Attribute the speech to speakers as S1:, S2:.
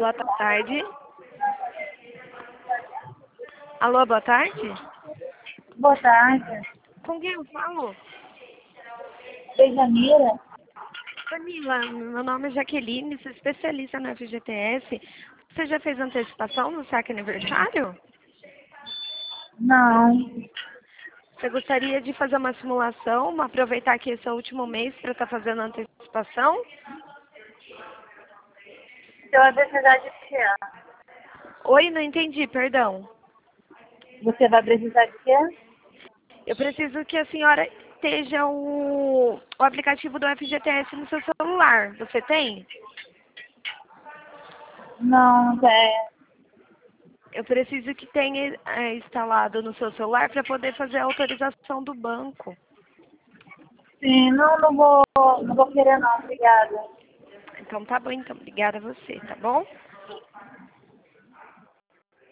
S1: boa tarde. Alô, boa tarde.
S2: Boa tarde.
S1: Com quem eu falo?
S2: Benjamira?
S1: Camila, meu nome é Jaqueline, sou especialista no FGTS. Você já fez antecipação no saque aniversário?
S2: Não.
S1: Você gostaria de fazer uma simulação, aproveitar que esse é o último mês para estar fazendo antecipação?
S2: Você vai precisar de quê?
S1: Oi, não entendi, perdão.
S2: Você vai precisar de quê?
S1: Eu preciso que a senhora esteja o aplicativo do FGTS no seu celular. Você tem?
S2: Não, é.
S1: Eu preciso que tenha instalado no seu celular para poder fazer a autorização do banco.
S2: Sim, não vou querer não, obrigada.
S1: Então tá bom, então. Obrigada a você, tá bom?